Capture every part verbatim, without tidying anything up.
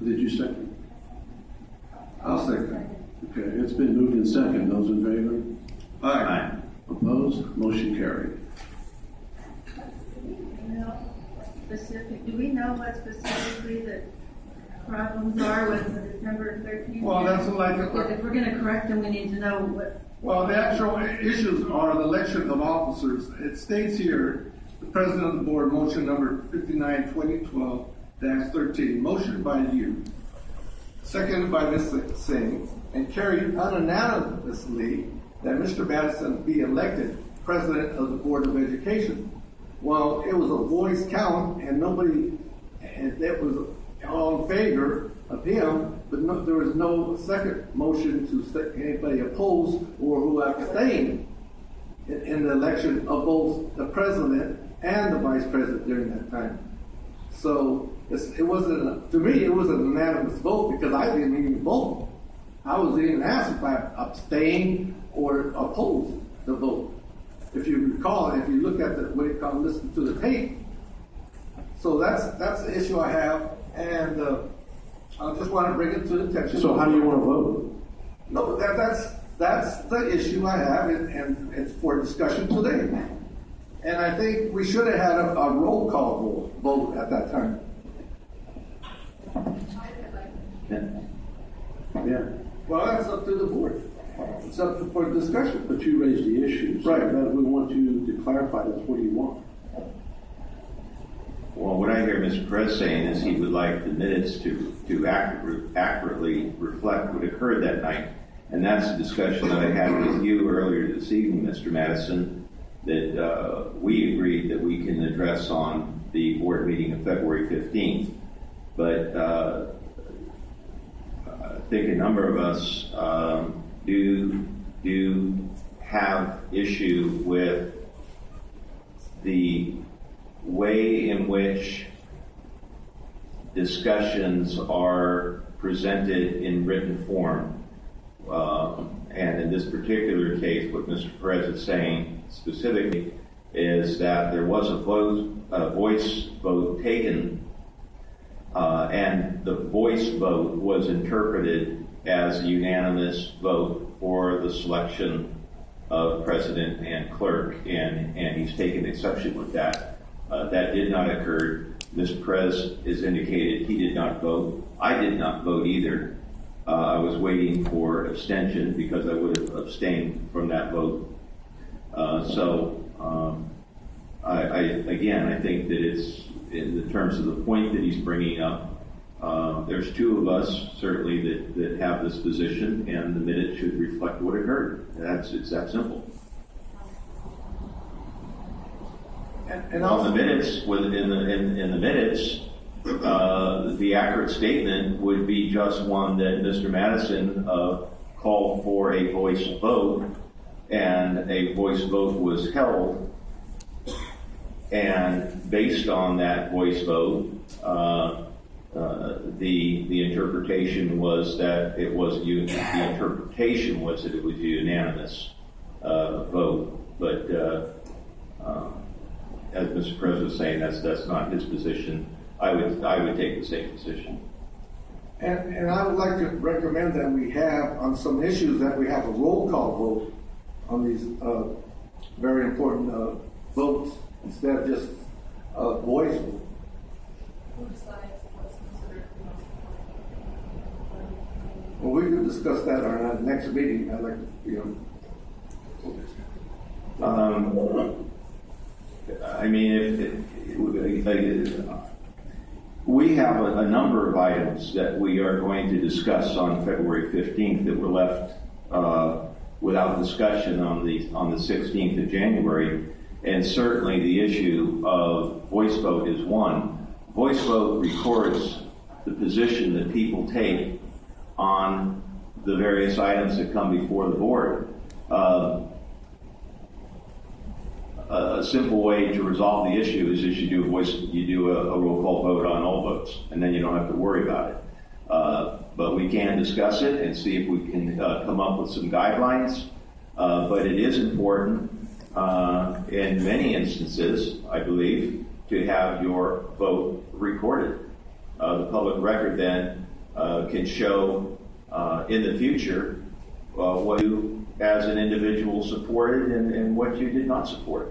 Did you second? I'll second. Okay, it's been moved in second. Those in favor? Aye. Aye. Opposed? Motion carried. Specific, do we know what specifically the problems are with the December thirteenth? Well, that's like a, If we're going to correct them, we need to know what. well, the actual issues are the election of officers. It states here, the president of the board, motion number fifty-nine, twenty twelve dash thirteen, motion by you, seconded by Mister Singh, and carried unanimously that Mister Madison be elected president of the Board of Education. Well, it was a voice count, and nobody, and that was all in favor of him, but no, there was no second motion to say anybody opposed or who abstained in, in the election of both the president and the vice president during that time. So it's, it wasn't, a, to me, it was an unanimous vote because I didn't even vote. I was even asked if I abstained or opposed the vote. If you recall, if you look at the what it called listen to the tape. So that's that's the issue I have, and uh, I just want to bring it to the attention. So how do you want to vote? No, that, that's that's the issue I have, and, and it's for discussion today. And I think we should have had a, a roll call vote, vote at that time. Yeah. Yeah. Well, that's up to the board. It's up to, for discussion. But you raised the issue, so Right. that we want you to clarify that's what you want. Well, what I hear Mister Perez saying is he would like the minutes to, to accurate, accurately reflect what occurred that night. And that's the discussion that I had with you earlier this evening, Mister Madison, that uh, we agreed that we can address on the board meeting of February fifteenth. But uh, I think a number of us um, do, do have issue with the way in which discussions are presented in written form. Uh, and in this particular case, what Mister Perez is saying specifically is that there was a, vote, a voice vote taken, uh, and the voice vote was interpreted as a unanimous vote for the selection of president and clerk, and, and he's taken exception with that. Uh, that did not occur. Mister Perez has indicated he did not vote. I did not vote either. Uh, I was waiting for abstention because I would have abstained from that vote. Uh, so, um, I, I, again, I think that it's, in the terms of the point that he's bringing up, uh, there's two of us, certainly, that, that have this position, and the minute should reflect what occurred. That's, it's that simple. And, and On also, the minutes, within the in, in the minutes, uh, the accurate statement would be just one that Mister Madison uh, called for a voice vote, and a voice vote was held, and based on that voice vote, uh, uh, the the interpretation was that it was the interpretation was that it was a unanimous uh, vote, but. Uh, uh, As Mister Perez was saying, that's that's not his position. I would I would take the same position. and, and I would like to recommend that we have, on some issues, that we have a roll call vote on these uh, very important uh, votes instead of just a voice vote. Well, we can discuss that on our next meeting. I'd like to, you know. Um, I mean, if, if, if, we have a, a number of items that we are going to discuss on February fifteenth that were left uh, without discussion on the on the sixteenth of January, and certainly the issue of voice vote is one. Voice vote records the position that people take on the various items that come before the board. Uh, A simple way to resolve the issue is just you do a voice, you do a, a roll call vote on all votes, and then you don't have to worry about it. Uh, but we can discuss it and see if we can uh, come up with some guidelines. Uh, but it is important, uh, in many instances, I believe, to have your vote recorded. Uh, the public record then uh, can show uh, in the future uh, what you as an individual supported and, and what you did not support.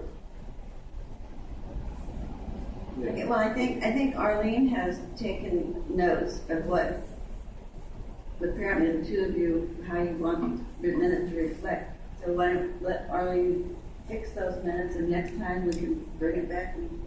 Okay, well, I think, I think Arlene has taken notes of what, apparently the two of you, how you want your minutes to reflect. So why don't let Arlene fix those minutes, and next time we can bring it back and,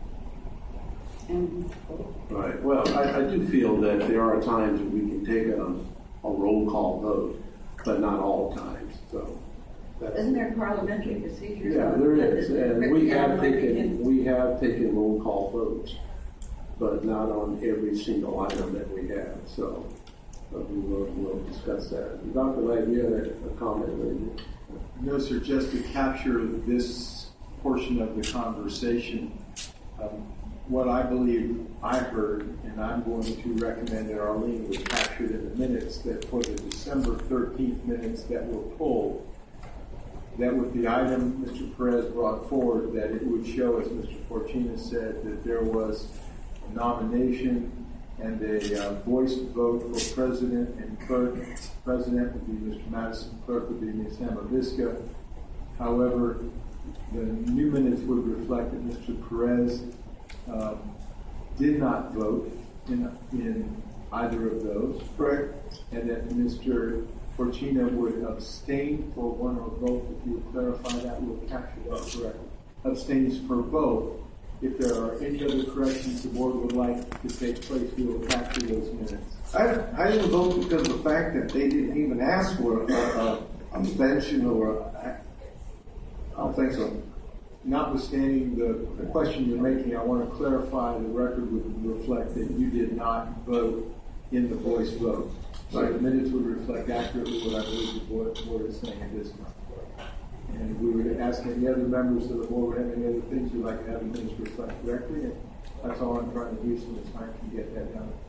and Right. Well, I, I do feel that there are times when we can take a, a roll call vote, but not all times. So, that's, isn't there parliamentary procedures? yeah, on- there is, and we have when we taken can- we have taken roll call votes, but not on every single item that we have. So, but we will we'll discuss that. Doctor Lane, you had a, a comment, didn't you? No, sir, just to capture this portion of the conversation, um, what I believe I heard, and I'm going to recommend that Arlene was captured in the minutes, that for the December thirteenth minutes that were pulled, that with the item Mister Perez brought forward, that it would show, as Mister Fortuna said, that there was a nomination and a uh, voice vote for president and clerk. President would be Mister Madison, clerk would be Miz Hamavisca. However, the new minutes would reflect that Mister Perez um, did not vote in, in either of those. Correct. And that Mister Fortuna would abstain for one or both. If you would clarify that, we'll capture that correctly. Abstains for both. If there are any other corrections the board would like to take place, we will capture those minutes. I, I didn't vote because of the fact that they didn't even ask for a, a abstention or a, I don't think so. Notwithstanding the, the question you're making, I want to clarify the record would reflect that you did not vote in the voice vote. So the minutes would reflect accurately what I believe the board, board is saying at this time. And if we were to ask any other members of the board have any other things you'd like to have the minutes reflect correctly, and that's all I'm trying to do, so this time to get that done.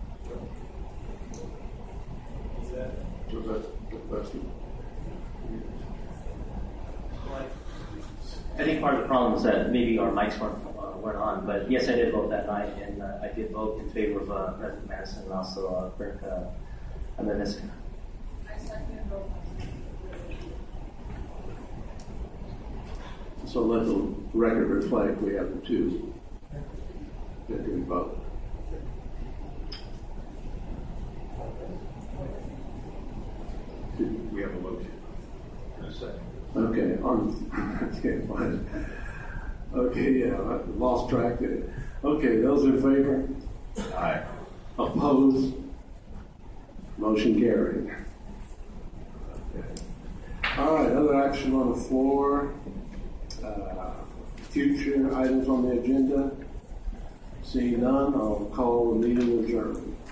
So that's the question. I think part of the problem is that maybe our mics weren't, uh, weren't on, but yes, I did vote that night, and uh, I did vote in favor of uh, President Madison and also uh, Clerk uh, Hamavisca. So let the record reflect we have the two that didn't vote. We have a motion in a second. Okay, on, I can't find it. Okay, yeah, I lost track of it. Okay, those in favor? Aye. Opposed? Motion carried. Okay. All right, other action on the floor. Uh, future items on the agenda. Seeing none, I'll call the meeting adjourned.